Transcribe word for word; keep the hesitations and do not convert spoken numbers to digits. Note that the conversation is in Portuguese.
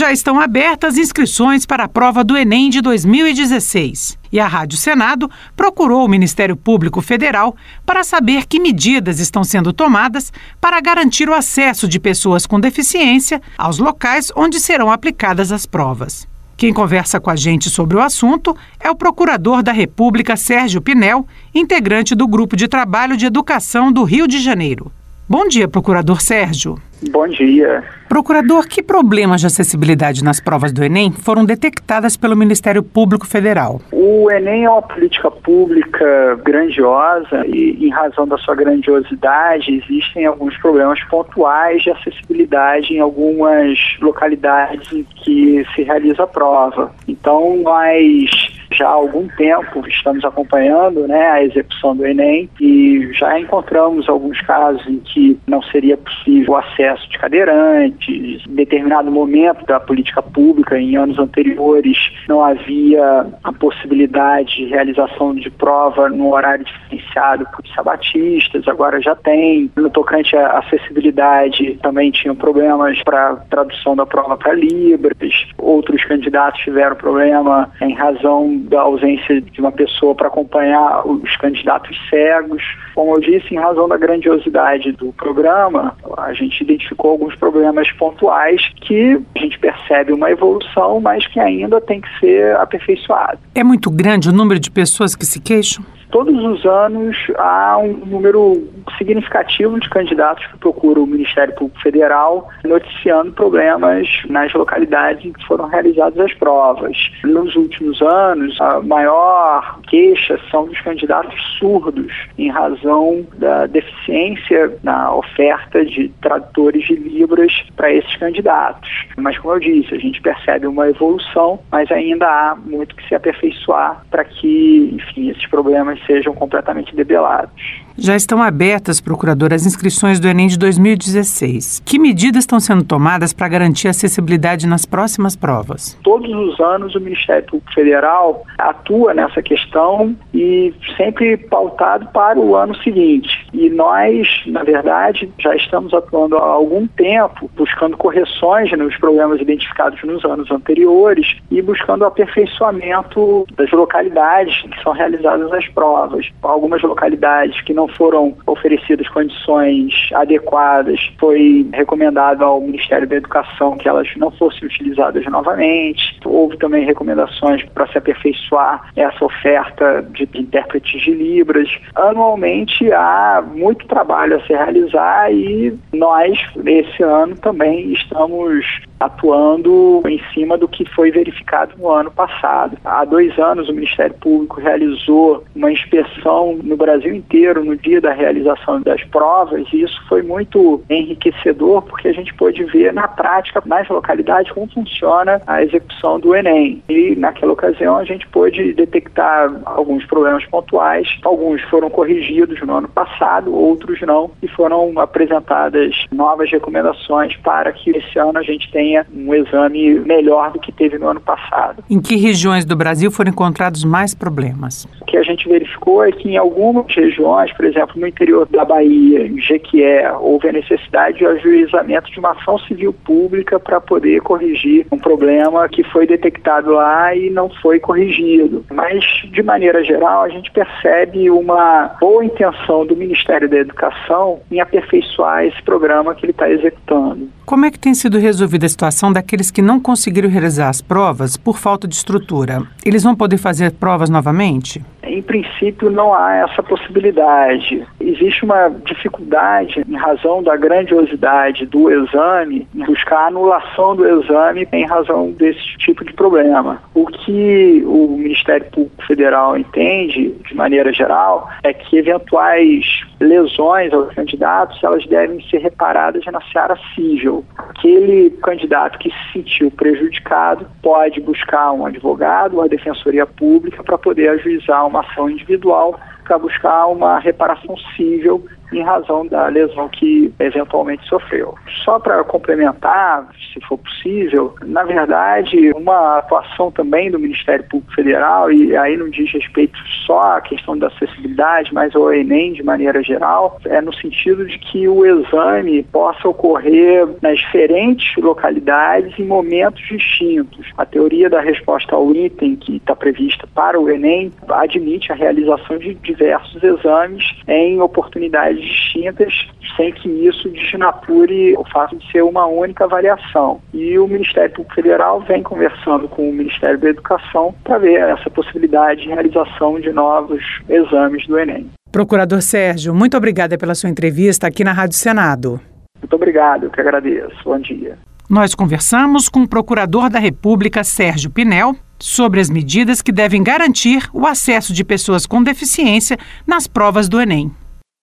Já estão abertas inscrições para a prova do Enem de dois mil e dezesseis. E a Rádio Senado procurou o Ministério Público Federal para saber que medidas estão sendo tomadas para garantir o acesso de pessoas com deficiência aos locais onde serão aplicadas as provas. Quem conversa com a gente sobre o assunto é o Procurador da República, Sérgio Pinel, integrante do Grupo de Trabalho de Educação do Rio de Janeiro. Bom dia, Procurador Sérgio. Bom dia. Procurador, que problemas de acessibilidade nas provas do Enem foram detectadas pelo Ministério Público Federal? O Enem é uma política pública grandiosa e, em razão da sua grandiosidade, existem alguns problemas pontuais de acessibilidade em algumas localidades em que se realiza a prova. Então, nós já há algum tempo estamos acompanhando, né, a execução do Enem e já encontramos alguns casos em que não seria possível o acesso de cadeirantes. Em determinado momento da política pública, em anos anteriores, não havia a possibilidade de realização de prova no horário diferenciado por sabatistas, agora já tem. No tocante à acessibilidade, também tinham problemas para tradução da prova para Libras. Outros candidatos tiveram problema em razão da ausência de uma pessoa para acompanhar os candidatos cegos. Como eu disse, em razão da grandiosidade do programa, a gente identificou alguns problemas pontuais que a gente percebe uma evolução, mas que ainda tem que ser aperfeiçoado. É muito grande o número de pessoas que se queixam? Todos os anos há um número significativo de candidatos que procuram o Ministério Público Federal noticiando problemas nas localidades em que foram realizadas as provas. Nos últimos anos, a maior queixa são dos candidatos surdos, em razão da deficiência na oferta de tradutores de Libras para esses candidatos. Mas, como eu disse, a gente percebe uma evolução, mas ainda há muito que se aperfeiçoar para que, enfim, esses problemas sejam completamente debelados. Já estão abertas, procurador, as inscrições do Enem de dois mil e dezesseis. Que medidas estão sendo tomadas para garantir a acessibilidade nas próximas provas? Todos os anos o Ministério Público Federal atua nessa questão e sempre pautado para o ano seguinte. E nós, na verdade, já estamos atuando há algum tempo, buscando correções nos problemas identificados nos anos anteriores e buscando o aperfeiçoamento das localidades que são realizadas as provas. Algumas localidades que não não foram oferecidas condições adequadas, foi recomendado ao Ministério da Educação que elas não fossem utilizadas novamente. Houve também recomendações para se aperfeiçoar essa oferta de intérpretes de Libras. Anualmente há muito trabalho a se realizar e nós, esse ano, também estamos atuando em cima do que foi verificado no ano passado. Há dois anos o Ministério Público realizou uma inspeção no Brasil inteiro no dia da realização das provas e isso foi muito enriquecedor porque a gente pôde ver na prática, nas localidades, como funciona a execução do Enem. E naquela ocasião a gente pôde detectar alguns problemas pontuais, alguns foram corrigidos no ano passado, outros não, e foram apresentadas novas recomendações para que esse ano a gente tenha um exame melhor do que teve no ano passado. Em que regiões do Brasil foram encontrados mais problemas? O que a gente verificou é que em algumas regiões, por exemplo, no interior da Bahia, em Jequié, houve a necessidade de ajuizamento de uma ação civil pública para poder corrigir um problema que foi detectado lá e não foi corrigido. Mas, de maneira geral, a gente percebe uma boa intenção do Ministério da Educação em aperfeiçoar esse programa que ele está executando. Como é que tem sido resolvida a situação daqueles que não conseguiram realizar as provas por falta de estrutura? Eles vão poder fazer provas novamente? Em princípio, não há essa possibilidade. Existe uma dificuldade, em razão da grandiosidade do exame, em buscar a anulação do exame em razão desse tipo de problema. O que o Ministério Público Federal entende, de maneira geral, é que eventuais lesões aos candidatos, elas devem ser reparadas na seara civil. Aquele candidato que se sentiu prejudicado pode buscar um advogado ou a Defensoria Pública para poder ajuizar uma ação individual para buscar uma reparação civil em razão da lesão que eventualmente sofreu. Só para complementar, se for possível, na verdade, uma atuação também do Ministério Público Federal, e aí não diz respeito só à questão da acessibilidade, mas ao Enem de maneira geral, é no sentido de que o exame possa ocorrer nas diferentes localidades em momentos distintos. A teoria da resposta ao item que está prevista para o Enem admite a realização de diversos exames em oportunidades distintas, sem que isso desnature o fato de ser uma única avaliação. E o Ministério Público Federal vem conversando com o Ministério da Educação para ver essa possibilidade de realização de novos exames do Enem. Procurador Sérgio, muito obrigada pela sua entrevista aqui na Rádio Senado. Muito obrigado, eu que agradeço. Bom dia. Nós conversamos com o Procurador da República, Sérgio Pinel, sobre as medidas que devem garantir o acesso de pessoas com deficiência nas provas do Enem.